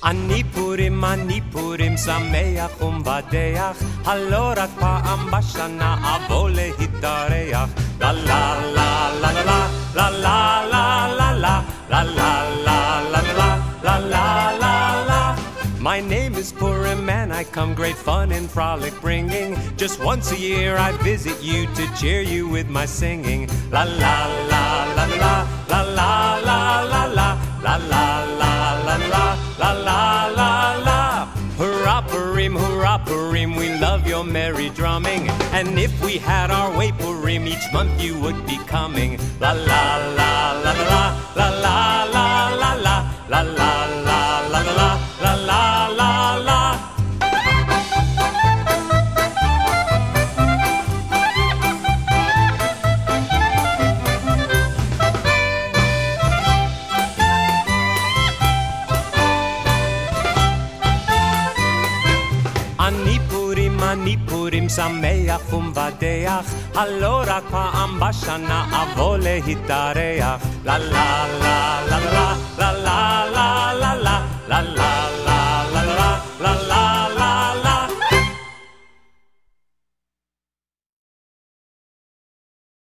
אני פורים שמח ומבדח, הלא רק פעם בשנה אבוא להתארח. לה לה לה לה לה לה לה לה לה לה לה לה לה לה לה לה לה. My name is Purim and I come great fun and frolic bringing. Just once a year I visit you to cheer you with my singing. La la la la la la la la la la la la la la la la la la. Hurrah Purim, we love your merry drumming. And if we had our way Purim, each month you would be coming. La la la la la la la la la la la la la la la la la la. אני פורים שמח ומבדח, הלא רק פעם בשנה אבוא להתארח. לה לה לה לה לה לה לה לה לה לה לה